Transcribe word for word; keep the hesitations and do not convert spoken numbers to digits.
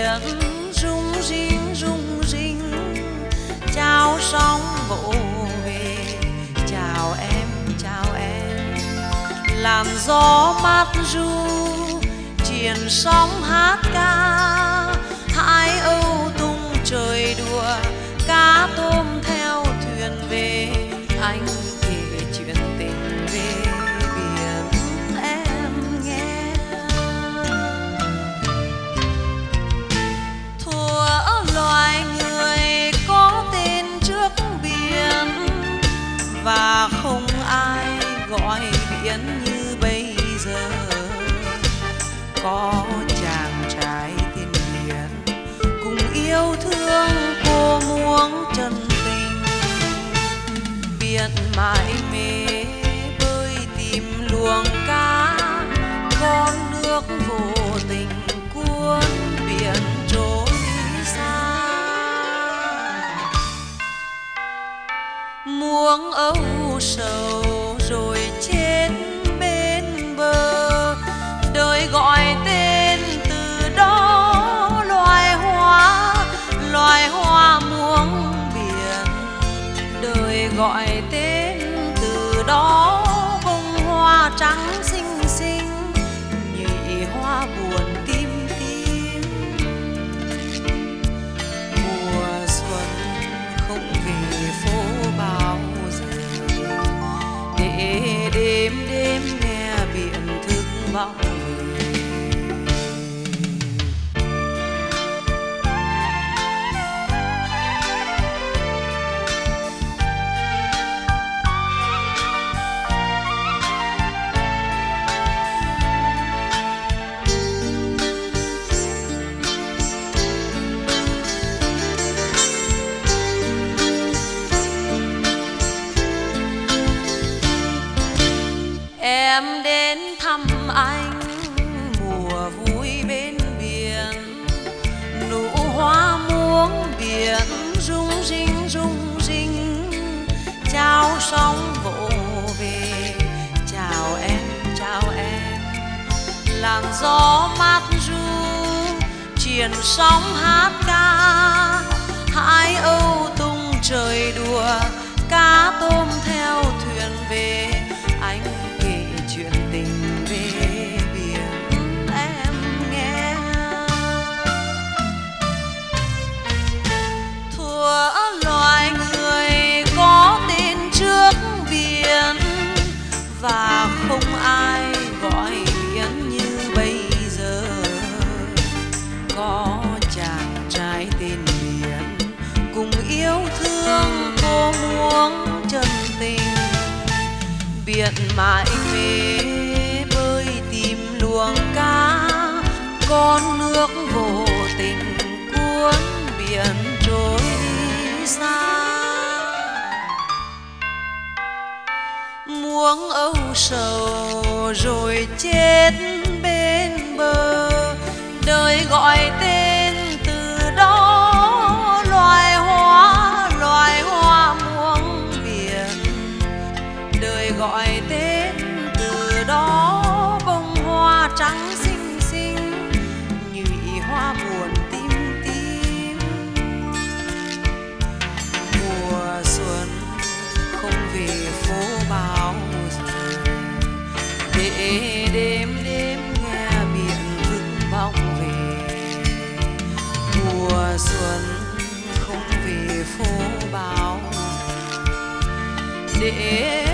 biển rung rinh rung rinh, chào sóng vỗ về chào em chào em. Làn gió mát ru triền sóng hát ca, hai âu tung trời đùa cá tôm theo thuyền về. Anh kể chuyện tình về biển em nghe. Thuở loài người có tên trước biển, và không ai gọi biển như bây giờ. Có chàng trai tên biển cùng yêu thương cô muống chân tình. Biển mãi mê bơi tìm luồng cá, con nước vô tình cuốn biển trôi xa. Muống âu sầu rồi chết bên bờ, đời gọi tên từ đó loài hoa, loài hoa muống biển. Đời gọi tên từ đó bông hoa trắng xinh xinh, nhụy hoa buồn tim tim. Mùa xuân không về phố bao giờ, để đêm đêm nghe biển thức vọng về. Em đến thăm anh mùa vui bên biển, nụ hoa muống biển rung rinh rung rinh, chào sóng vỗ về chào em chào em. Làn gió mát ru triền sóng hát ca, hai âu tung trời đùa cá tôm theo thuyền về. Anh kể chuyện tình về biển em nghe. Thuở loài người có tên trước biển, và không ai gọi biển như bây giờ. Có chàng trai tên biển cùng yêu thương cô muống chân tình. Biển mãi mê bơi tìm luồng cá, con nước vô tình cuốn biển trôi xa. Muống âu sầu rồi chết bên bờ, đời gọi tên từ đó loài hoa, loài hoa muống biển. Đời gọi tên từ đó bông hoa trắng xinh xinh, nhụy hoa buồn tim tim. Mùa xuân không về phố bao giờ, để đêm đêm nghe biển thức vọng về. Mùa xuân không về phố bao giờ, để